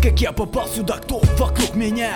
как я попал сюда, кто вокруг меня?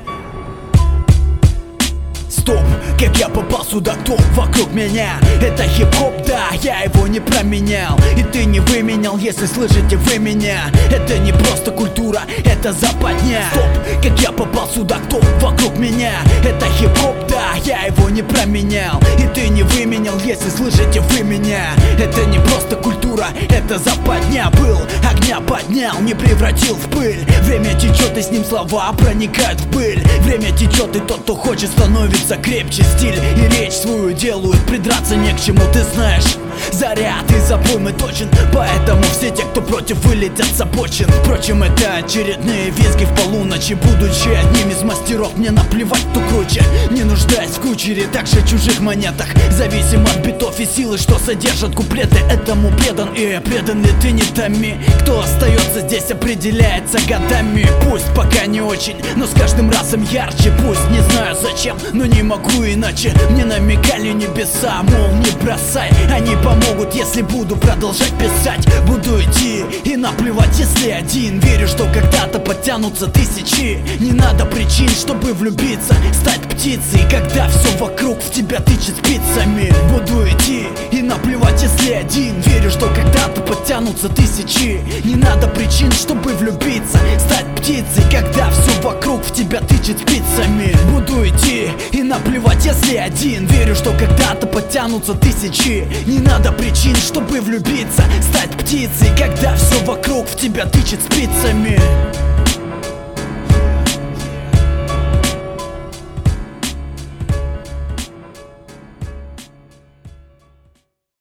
Стоп, как я попал сюда, кто вокруг меня? Это хип-хоп, да, я его не променял. И ты не выменял, если слышите вы меня. Это не просто культура, это западня. Стоп, как я попал сюда, кто вокруг меня? Это хип-хоп, да, я его не променял. И ты не выменял, если слышите вы меня. Это не просто культура, это западня. Был, огня поднял, не превратил в пыль. Время течет, и с ним слова проникают в пыль. Время течет, и тот, кто хочет, становится крепче. Стиль и речь свою делают, придраться не к чему, ты знаешь. Заряд и запомы точен, поэтому все те, кто против, вылетят с обочин. Впрочем, это очередные визги в полуночи. Будучи одним из мастеров, мне наплевать, кто круче. Не нуждаясь в кучере, также чужих монетах. Зависим от битов и силы, что содержат куплеты. Этому предан, и предан ли ты, не томи. Кто остается здесь, определяется годами. Пусть пока не очень, но с каждым разом ярче. Пусть не знаю зачем, но не могу иначе. Мне намекали небеса, мол, не бросай. Они помогут, если буду продолжать писать. Буду идти и наплевать, если один. Верю, что когда-то подтянутся тысячи. Не надо причин, чтобы влюбиться, стать птицей, когда все вокруг в тебя тычет спицами. Буду идти и наплевать, если один. Верю, что когда-то подтянутся тысячи. Не надо причин, чтобы влюбиться, стать птицей, когда все вокруг в тебя тычет спицами. Буду идти и наплевать, если один. Верю, что когда-то подтянутся тысячи. Не надо причин, чтобы влюбиться, стать птицей, когда все вокруг в тебя тычет спицами.